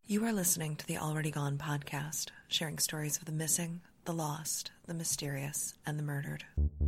You are listening to the Already Gone podcast, sharing stories of the missing, the lost, the mysterious, and the murdered.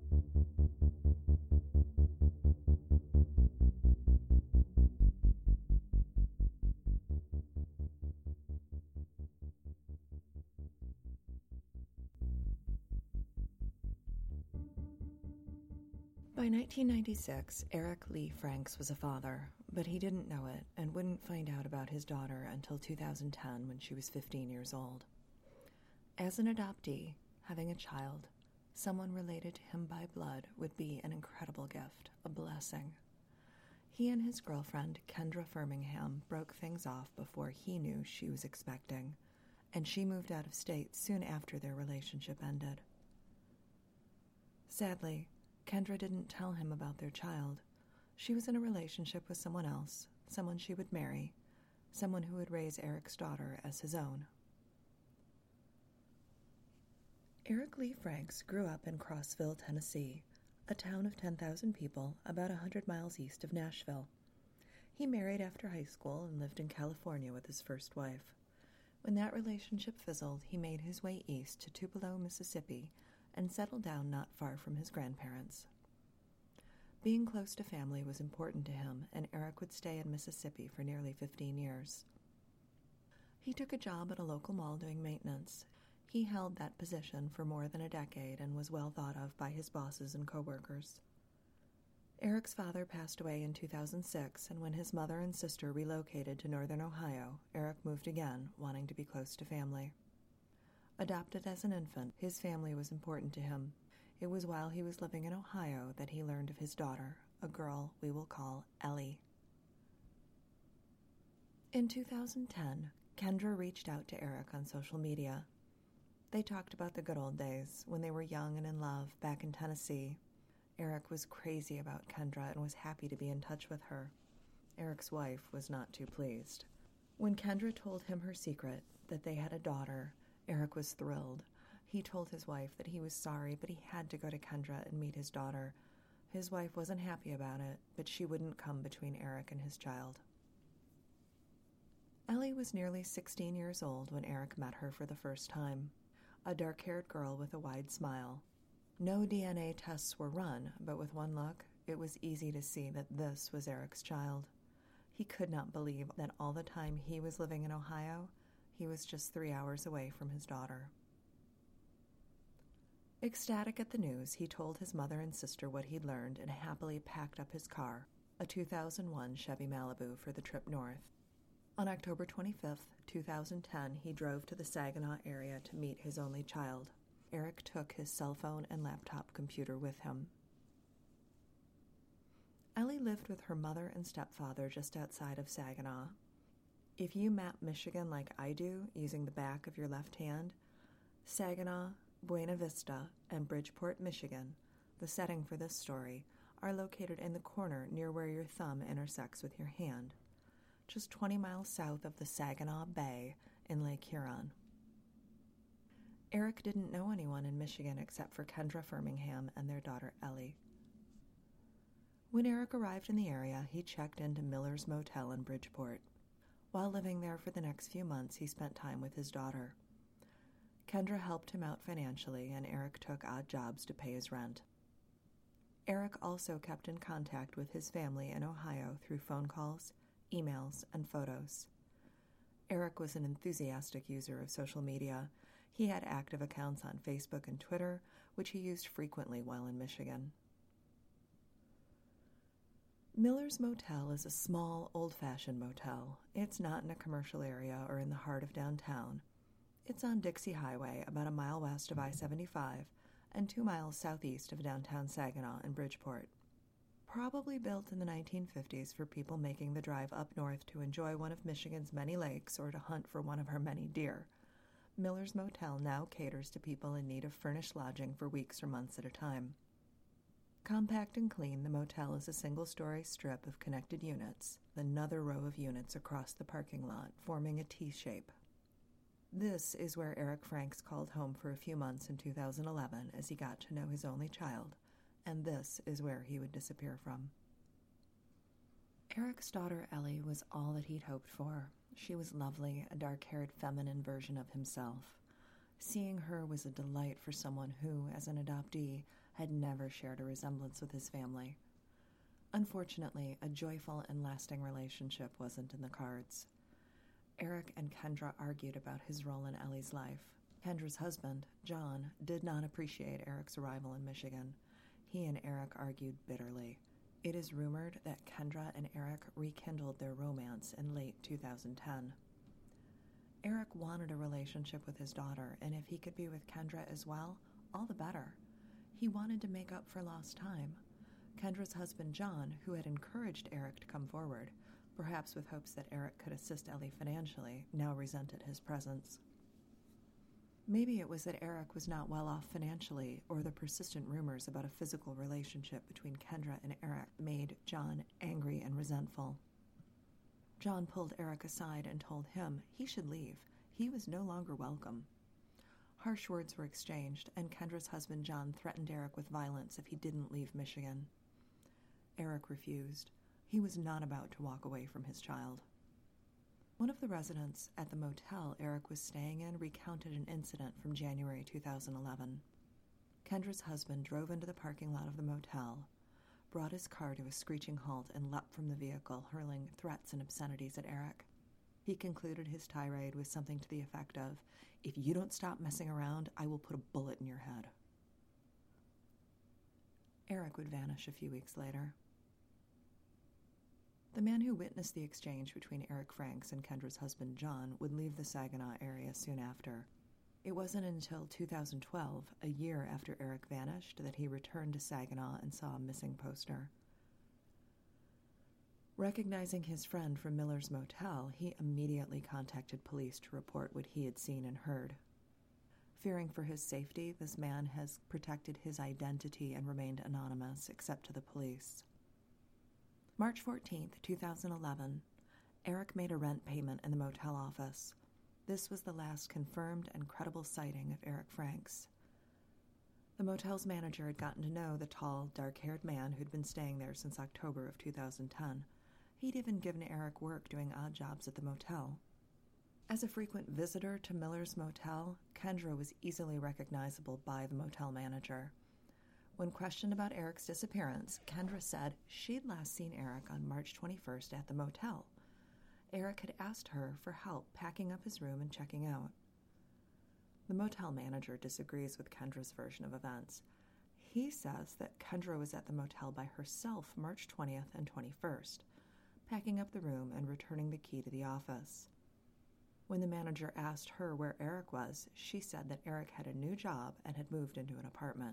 By 1996, Eric Lee Franks was a father, but he didn't know it and wouldn't find out about his daughter until 2010 when she was 15 years old. As an adoptee, having a child, someone related to him by blood, would be an incredible gift, a blessing. He and his girlfriend, Kendra Firmingham, broke things off before he knew she was expecting, and she moved out of state soon after their relationship ended. Sadly, Kendra didn't tell him about their child. She was in a relationship with someone else, someone she would marry, someone who would raise Eric's daughter as his own. Eric Lee Franks grew up in Crossville, Tennessee, a town of 10,000 people about 100 miles east of Nashville. He married after high school and lived in California with his first wife. When that relationship fizzled, he made his way east to Tupelo, Mississippi, and settled down not far from his grandparents. Being close to family was important to him, and Eric would stay in Mississippi for nearly 15 years. He took a job at a local mall doing maintenance. He held that position for more than a decade and was well thought of by his bosses and coworkers. Eric's father passed away in 2006, and when his mother and sister relocated to northern Ohio, Eric moved again, wanting to be close to family. Adopted as an infant, his family was important to him. It was while he was living in Ohio that he learned of his daughter, a girl we will call Ellie. In 2010, Kendra reached out to Eric on social media. They talked about the good old days, when they were young and in love, back in Tennessee. Eric was crazy about Kendra and was happy to be in touch with her. Eric's wife was not too pleased. When Kendra told him her secret, that they had a daughter, Eric was thrilled. He told his wife that he was sorry, but he had to go to Kendra and meet his daughter. His wife wasn't happy about it, but she wouldn't come between Eric and his child. Ellie was nearly 16 years old when Eric met her for the first time. A dark-haired girl with a wide smile. No DNA tests were run, but with one look, it was easy to see that this was Eric's child. He could not believe that all the time he was living in Ohio, he was just 3 hours away from his daughter. Ecstatic at the news, he told his mother and sister what he'd learned and happily packed up his car, a 2001 Chevy Malibu, for the trip north. On October 25, 2010, he drove to the Saginaw area to meet his only child. Eric took his cell phone and laptop computer with him. Ellie lived with her mother and stepfather just outside of Saginaw. If you map Michigan like I do, using the back of your left hand, Saginaw, Buena Vista, and Bridgeport, Michigan, the setting for this story, are located in the corner near where your thumb intersects with your hand, just 20 miles south of the Saginaw Bay in Lake Huron. Eric didn't know anyone in Michigan except for Kendra Firmingham and their daughter Ellie. When Eric arrived in the area, he checked into Miller's Motel in Bridgeport. While living there for the next few months, he spent time with his daughter. Kendra helped him out financially, and Eric took odd jobs to pay his rent. Eric also kept in contact with his family in Ohio through phone calls, emails, and photos. Eric was an enthusiastic user of social media. He had active accounts on Facebook and Twitter, which he used frequently while in Michigan. Miller's Motel is a small, old-fashioned motel. It's not in a commercial area or in the heart of downtown. It's on Dixie Highway, about a mile west of I-75 and 2 miles southeast of downtown Saginaw and Bridgeport. Probably built in the 1950s for people making the drive up north to enjoy one of Michigan's many lakes or to hunt for one of her many deer, Miller's Motel now caters to people in need of furnished lodging for weeks or months at a time. Compact and clean, the motel is a single-story strip of connected units, another row of units across the parking lot, forming a T-shape. This is where Eric Franks called home for a few months in 2011 as he got to know his only child, and this is where he would disappear from. Eric's daughter Ellie was all that he'd hoped for. She was lovely, a dark-haired feminine version of himself. Seeing her was a delight for someone who, as an adoptee, had never shared a resemblance with his family. Unfortunately, a joyful and lasting relationship wasn't in the cards. Eric and Kendra argued about his role in Ellie's life. Kendra's husband, John, did not appreciate Eric's arrival in Michigan. He and Eric argued bitterly. It is rumored that Kendra and Eric rekindled their romance in late 2010. Eric wanted a relationship with his daughter, and if he could be with Kendra as well, all the better. He wanted to make up for lost time. Kendra's husband, John, who had encouraged Eric to come forward, perhaps with hopes that Eric could assist Ellie financially, now resented his presence. Maybe it was that Eric was not well off financially, or the persistent rumors about a physical relationship between Kendra and Eric made John angry and resentful. John pulled Eric aside and told him he should leave. He was no longer welcome. Harsh words were exchanged, and Kendra's husband John threatened Eric with violence if he didn't leave Michigan. Eric refused. He was not about to walk away from his child. One of the residents at the motel Eric was staying in recounted an incident from January 2011. Kendra's husband drove into the parking lot of the motel, brought his car to a screeching halt, and leapt from the vehicle, hurling threats and obscenities at Eric. He concluded his tirade with something to the effect of, "If you don't stop messing around, I will put a bullet in your head." Eric would vanish a few weeks later. The man who witnessed the exchange between Eric Franks and Kendra's husband John would leave the Saginaw area soon after. It wasn't until 2012, a year after Eric vanished, that he returned to Saginaw and saw a missing poster. Recognizing his friend from Miller's Motel, he immediately contacted police to report what he had seen and heard. Fearing for his safety, this man has protected his identity and remained anonymous, except to the police. March 14, 2011, Eric made a rent payment in the motel office. This was the last confirmed and credible sighting of Eric Franks. The motel's manager had gotten to know the tall, dark-haired man who'd been staying there since October of 2010. He'd even given Eric work doing odd jobs at the motel. As a frequent visitor to Miller's Motel, Kendra was easily recognizable by the motel manager. When questioned about Eric's disappearance, Kendra said she'd last seen Eric on March 21st at the motel. Eric had asked her for help packing up his room and checking out. The motel manager disagrees with Kendra's version of events. He says that Kendra was at the motel by herself March 20th and 21st, packing up the room and returning the key to the office. When the manager asked her where Eric was, she said that Eric had a new job and had moved into an apartment.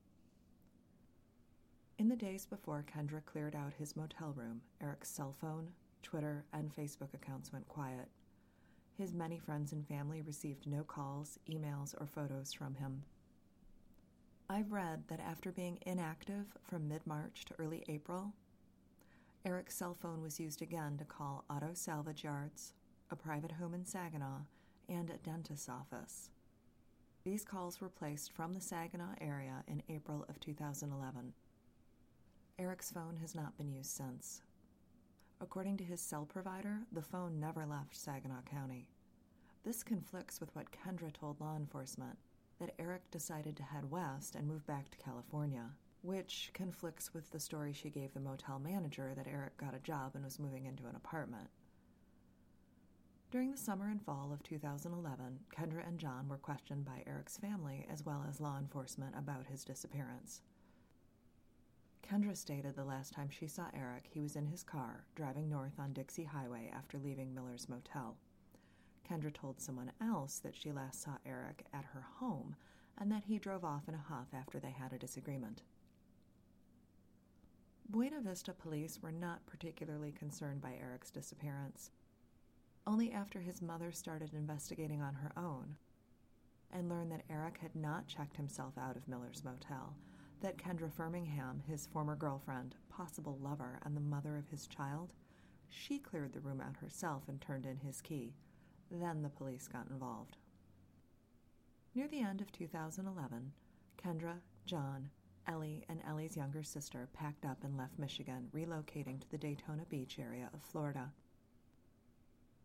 In the days before Kendra cleared out his motel room, Eric's cell phone, Twitter, and Facebook accounts went quiet. His many friends and family received no calls, emails, or photos from him. I've read that after being inactive from mid-March to early April, Eric's cell phone was used again to call auto salvage yards, a private home in Saginaw, and a dentist's office. These calls were placed from the Saginaw area in April of 2011. Eric's phone has not been used since. According to his cell provider, the phone never left Saginaw County. This conflicts with what Kendra told law enforcement, that Eric decided to head west and move back to California, which conflicts with the story she gave the motel manager that Eric got a job and was moving into an apartment. During the summer and fall of 2011, Kendra and John were questioned by Eric's family as well as law enforcement about his disappearance. Kendra stated the last time she saw Eric, he was in his car, driving north on Dixie Highway after leaving Miller's Motel. Kendra told someone else that she last saw Eric at her home and that he drove off in a huff after they had a disagreement. Buena Vista police were not particularly concerned by Eric's disappearance. Only after his mother started investigating on her own and learned that Eric had not checked himself out of Miller's Motel, that Kendra Firmingham, his former girlfriend, possible lover, and the mother of his child, she cleared the room out herself and turned in his key. Then the police got involved. Near the end of 2011, Kendra, John, Ellie, and Ellie's younger sister packed up and left Michigan, relocating to the Daytona Beach area of Florida.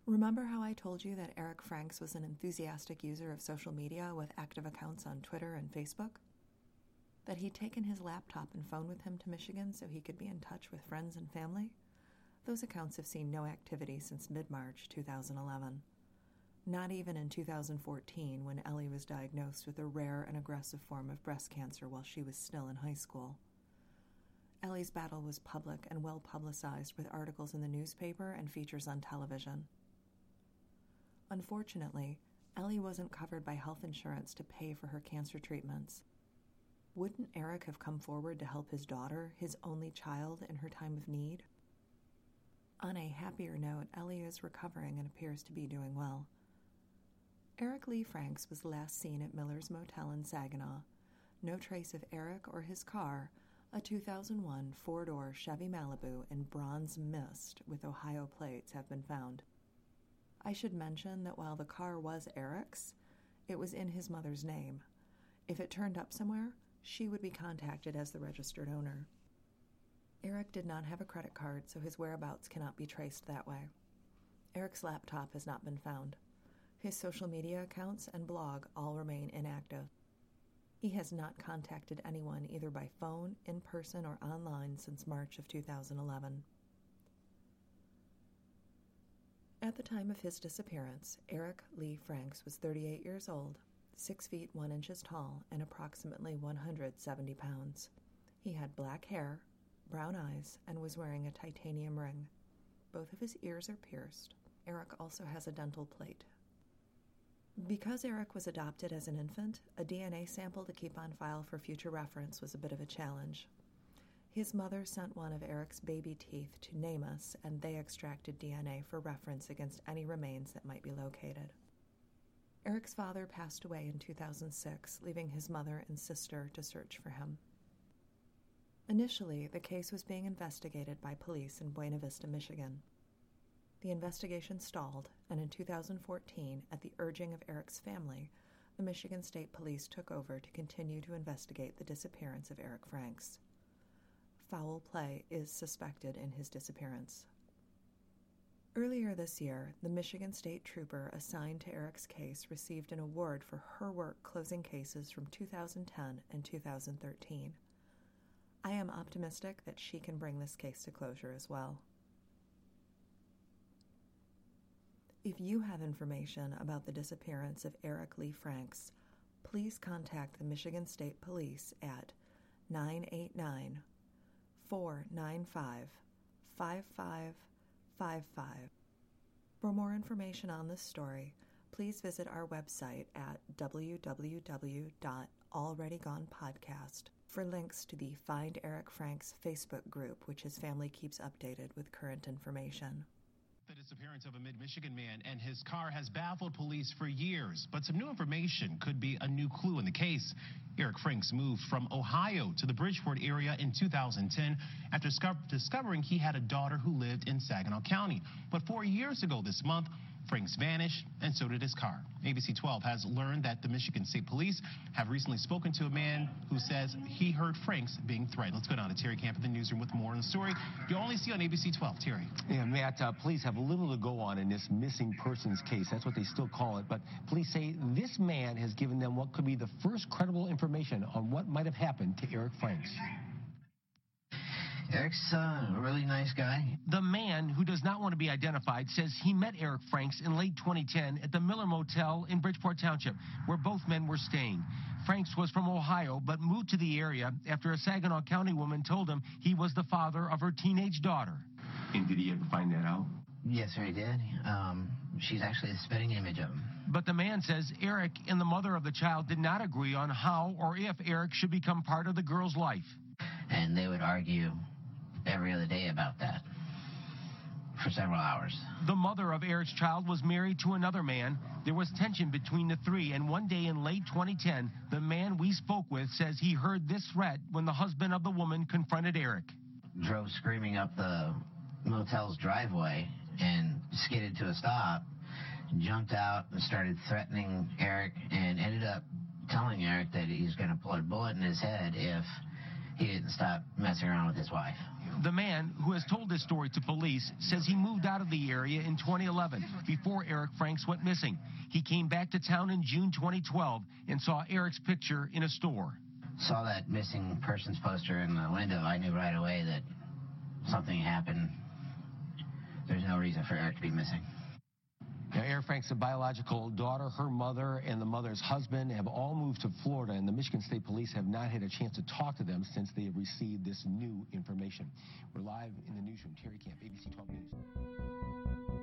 Remember how I told you that Eric Franks was an enthusiastic user of social media with active accounts on Twitter and Facebook? That he'd taken his laptop and phone with him to Michigan so he could be in touch with friends and family? Those accounts have seen no activity since mid-March 2011. Not even in 2014, when Ellie was diagnosed with a rare and aggressive form of breast cancer while she was still in high school. Ellie's battle was public and well publicized with articles in the newspaper and features on television. Unfortunately, Ellie wasn't covered by health insurance to pay for her cancer treatments. Wouldn't Eric have come forward to help his daughter, his only child, in her time of need? On a happier note, Ellie is recovering and appears to be doing well. Eric Lee Franks was last seen at Miller's Motel in Saginaw. No trace of Eric or his car, a 2001 four-door Chevy Malibu in bronze mist with Ohio plates, have been found. I should mention that while the car was Eric's, it was in his mother's name. If it turned up somewhere, she would be contacted as the registered owner. Eric did not have a credit card, so his whereabouts cannot be traced that way. Eric's laptop has not been found. His social media accounts and blog all remain inactive. He has not contacted anyone either by phone, in person, or online since March of 2011. At the time of his disappearance, Eric Lee Franks was 38 years old, 6 feet 1 inches tall, and approximately 170 pounds. He had black hair, brown eyes, and was wearing a titanium ring. Both of his ears are pierced. Eric also has a dental plate. Because Eric was adopted as an infant, a DNA sample to keep on file for future reference was a bit of a challenge. His mother sent one of Eric's baby teeth to NamUs, and they extracted DNA for reference against any remains that might be located. Eric's father passed away in 2006, leaving his mother and sister to search for him. Initially, the case was being investigated by police in Buena Vista, Michigan. The investigation stalled, and in 2014, at the urging of Eric's family, the Michigan State Police took over to continue to investigate the disappearance of Eric Franks. Foul play is suspected in his disappearance. Earlier this year, the Michigan State Trooper assigned to Eric's case received an award for her work closing cases from 2010 and 2013. I am optimistic that she can bring this case to closure as well. If you have information about the disappearance of Eric Lee Franks, please contact the Michigan State Police at 989-495-5555. For more information on this story, please visit our website at www.alreadygonepodcast for links to the Find Eric Franks Facebook group, which his family keeps updated with current information. The disappearance of a mid-Michigan man and his car has baffled police for years, but some new information could be a new clue in the case. Eric Franks moved from Ohio to the Bridgeport area in 2010 after discovering he had a daughter who lived in Saginaw County. But 4 years ago this month, Franks vanished, and so did his car. ABC 12 has learned that the Michigan State Police have recently spoken to a man who says he heard Franks being threatened. Let's go down to Terry Camp in the newsroom with more on the story you only see on ABC 12. Terry. Yeah, Matt, police have little to go on in this missing persons case. That's what they still call it. But police say this man has given them what could be the first credible information on what might have happened to Eric Franks. Eric's a really nice guy. The man, who does not want to be identified, says he met Eric Franks in late 2010 at the Miller Motel in Bridgeport Township, where both men were staying. Franks was from Ohio, but moved to the area after a Saginaw County woman told him he was the father of her teenage daughter. And did he ever find that out? Yes, sir, he did. She's actually a spitting image of him. But the man says Eric and the mother of the child did not agree on how or if Eric should become part of the girl's life. And they would argue every other day about that for several hours. The mother of Eric's child was married to another man. There was tension between the three, and one day in late 2010, the man we spoke with says he heard this threat when the husband of the woman confronted Eric. Drove screaming up the motel's driveway and skidded to a stop, jumped out and started threatening Eric, and ended up telling Eric that he's going to pull a bullet in his head if he didn't stop messing around with his wife. The man who has told this story to police says he moved out of the area in 2011 before Eric Franks went missing. He came back to town in June 2012 and saw Eric's picture in a store. Saw that missing persons poster in the window. I knew right away that something happened. There's no reason for Eric to be missing. Now, Eric Franks' biological daughter, her mother, and the mother's husband have all moved to Florida, and the Michigan State Police have not had a chance to talk to them since they have received this new information. We're live in the newsroom. Terry Camp, ABC 12 News.